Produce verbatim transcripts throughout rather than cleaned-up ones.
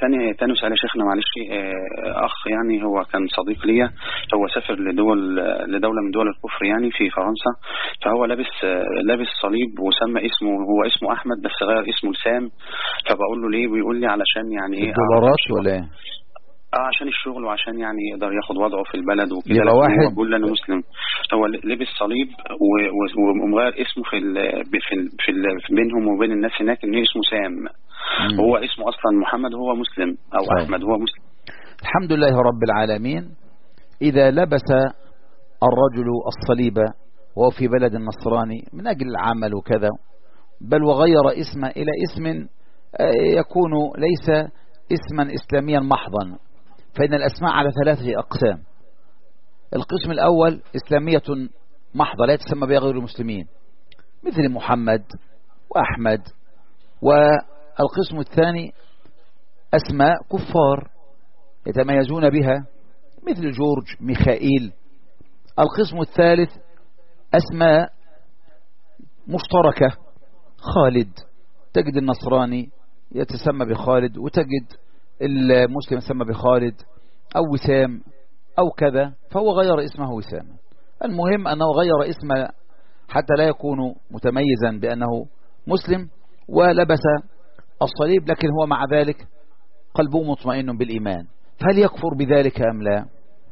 تاني تاني سؤال يا شيخنا معلش. آه، اخ يعني هو كان صديق ليا، هو سافر لدول لدوله من دول الكفر يعني في فرنسا، فهو لابس آه، لابس صليب وسمى اسمه، هو اسمه احمد بس غير اسمه لسام. فبقول له ليه؟ بيقول لي علشان يعني ايه اعرف الدولارات الشغل. ولا ايه؟ اه عشان الشغل وعشان يعني يقدر ياخد وضعه في البلد وكده، يبقى لكن هو واحد بيقول لي انا مسلم. هو لبس صليب و- و- ومغير اسمه في ال في ال في, ال في بينهم وبين الناس هناك ان اسمه سام، مم. وهو اسمه اصلا محمد، هو مسلم او صحيح. احمد هو مسلم. الحمد لله رب العالمين. إذا لبس الرجل الصليب وهو في بلد النصراني من أجل العمل وكذا، بل وغير اسمه إلى اسم يكون ليس اسما إسلاميا محضا، فإن الأسماء على ثلاثة أقسام. القسم الأول إسلامية محضة لا يتسمى بها غير المسلمين مثل محمد وأحمد. والقسم الثاني أسماء كفار يتميزون بها مثل جورج، ميخائيل. القسم الثالث أسماء مشتركة، خالد، تجد النصراني يتسمى بخالد وتجد المسلم يتسمى بخالد أو وسام أو كذا، فهو غير اسمه وسام. المهم أنه غير اسمه حتى لا يكون متميزا بأنه مسلم، ولبس الصليب لكن هو مع ذلك قلبه مطمئن بالإيمان، فهل يكفر بذلك أم لا؟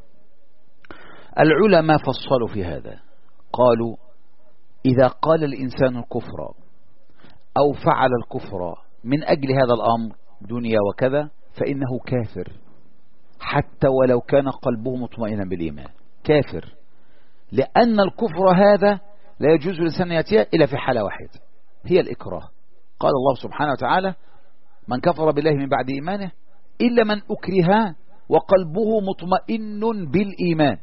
العلماء فصلوا في هذا، قالوا إذا قال الإنسان الكفر أو فعل الكفر من أجل هذا الأمر دنيا وكذا فإنه كافر حتى ولو كان قلبه مطمئنا بالإيمان، كافر، لأن الكفر هذا لا يجوز للإنسان أن يأتيه إلا في حالة واحدة، هي الإكراه. قال الله سبحانه وتعالى من كفر بالله من بعد إيمانه إلا من أكره وقلبه مطمئن بالإيمان.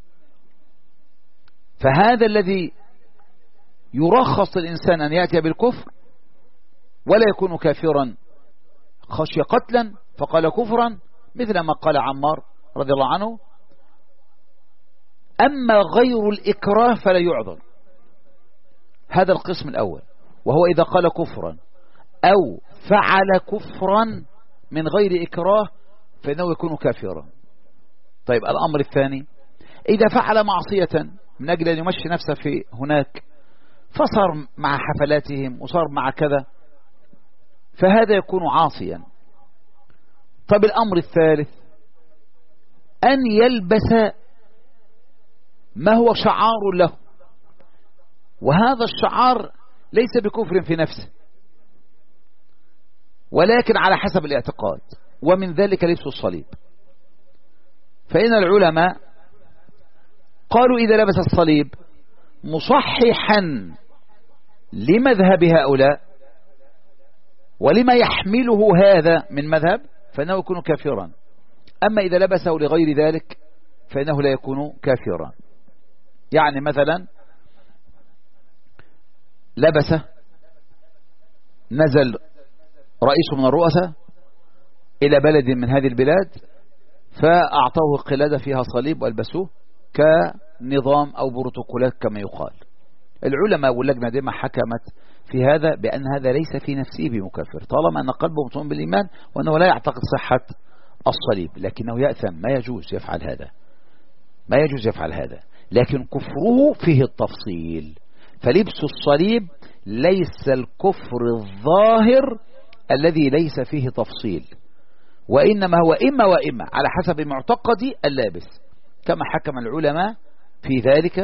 فهذا الذي يرخص الإنسان أن يأتي بالكفر ولا يكون كافرا خشي قتلا فقال كفرا، مثل ما قال عمار رضي الله عنه. أما غير الإكراه فلا يعذر. هذا القسم الأول، وهو إذا قال كفرا أو فعل كفرا من غير إكراه فإنه يكون كافرا. طيب الأمر الثاني، إذا فعل معصية من أجل أن يمشي نفسه في هناك فصار مع حفلاتهم وصار مع كذا، فهذا يكون عاصيا. طيب الأمر الثالث أن يلبس ما هو شعار له، وهذا الشعار ليس بكفر في نفسه ولكن على حسب الاعتقاد، ومن ذلك لبس الصليب. فإن العلماء قالوا إذا لبس الصليب مصححا لمذهب هؤلاء ولما يحمله هذا من مذهب فإنه يكون كافرا. أما إذا لبسه لغير ذلك فإنه لا يكون كافرا. يعني مثلا لبسه، نزل رئيس من الرؤساء إلى بلد من هذه البلاد فأعطوه قلادة فيها صليب وألبسوه كنظام أو بروتوكولات كما يقال. العلماء واللجنة دي ما حكمت في هذا بأن هذا ليس في نفسه بمكفر طالما أن قلبه مطمئن بالإيمان وأنه لا يعتقد صحة الصليب، لكنه يأثم، ما يجوز يفعل هذا، ما يجوز يفعل هذا، لكن كفره فيه التفصيل. فلبس الصليب ليس الكفر الظاهر الذي ليس فيه تفصيل، وإنما هو إما وإما على حسب معتقد اللابس، كما حكم العلماء في ذلك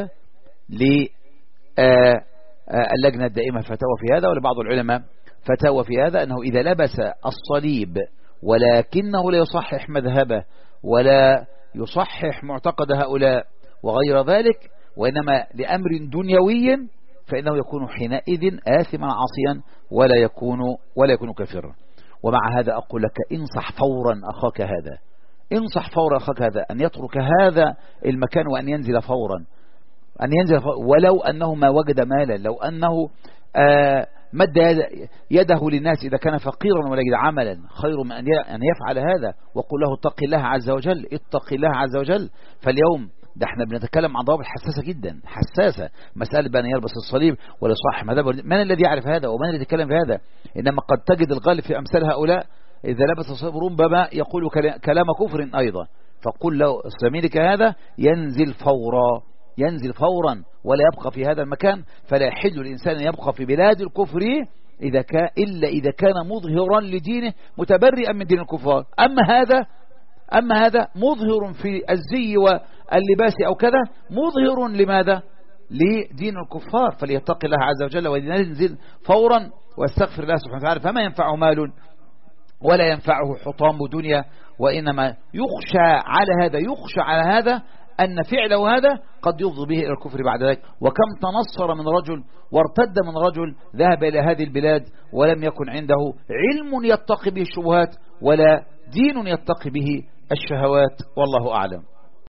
للجنة الدائمة فتاوى في هذا، ولبعض العلماء فتاوى في هذا أنه إذا لبس الصليب ولكنه لا يصحح مذهبه ولا يصحح معتقد هؤلاء وغير ذلك، وإنما لأمر دنيوي، فإنه يكون حينئذ آثما عاصيا ولا يكون ولا يكون كافرا. ومع هذا أقول لك انصح فورا أخاك هذا، انصح فورا أخاك هذا أن يترك هذا المكان وأن ينزل فورا، أن ينزل فورا ولو أنه ما وجد مالا، لو أنه آه مد يده للناس إذا كان فقيرا ولا يجد عملا، خير من أن يفعل هذا. وقل له اتق الله عز وجل، اتق الله عز وجل. فاليوم ده احنا بنتكلم عن ضوابط حساسة جدا، حساسة، مسألة بأن يلبس الصليب ولا صح مذهب، من الذي يعرف هذا ومن الذي يتكلم في هذا؟ إنما قد تجد الغالب في أمثال هؤلاء إذا لبس الصليب ربما يقول كلام كفر أيضا، فقل له زميلك هذا ينزل فورا، ينزل فورا ولا يبقى في هذا المكان. فلا يحل الإنسان أن يبقى في بلاد الكفر إذا كان إلا إذا كان مظهرا لدينه متبرئا من دين الكفار. أما هذا أما هذا مظهر في الزي واللباس أو كذا، مظهر لماذا؟ لدين الكفار، فليتقي الله عز وجل وينزل فورا واستغفر الله سبحانه وتعالى. فما ينفعه مال ولا ينفعه حطام دنيا، وإنما يخشى على هذا يخشى على هذا أن فعله هذا قد يفضي به إلى الكفر بعد ذلك. وكم تنصر من رجل وارتد من رجل ذهب إلى هذه البلاد ولم يكن عنده علم يتقي به الشبهات ولا دين يتقي به الشهوات، والله أعلم.